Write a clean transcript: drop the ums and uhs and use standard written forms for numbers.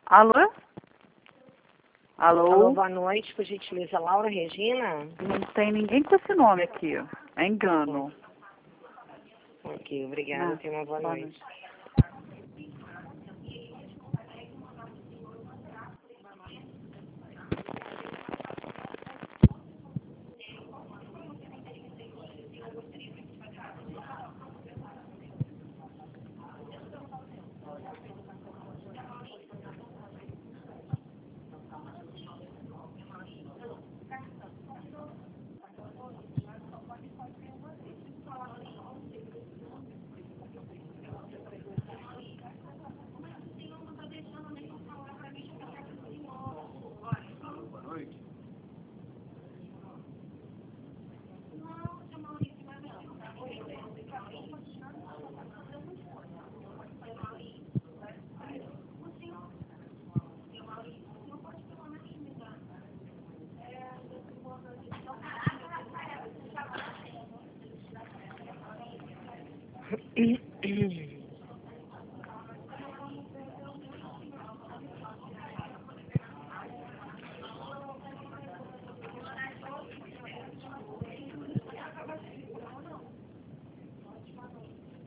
Alô? Alô, Alô? boa noite, por gentileza, Laura Regina? Não tem ninguém com esse nome aqui. É engano. Ok, obrigada, Ah, tenha uma boa noite.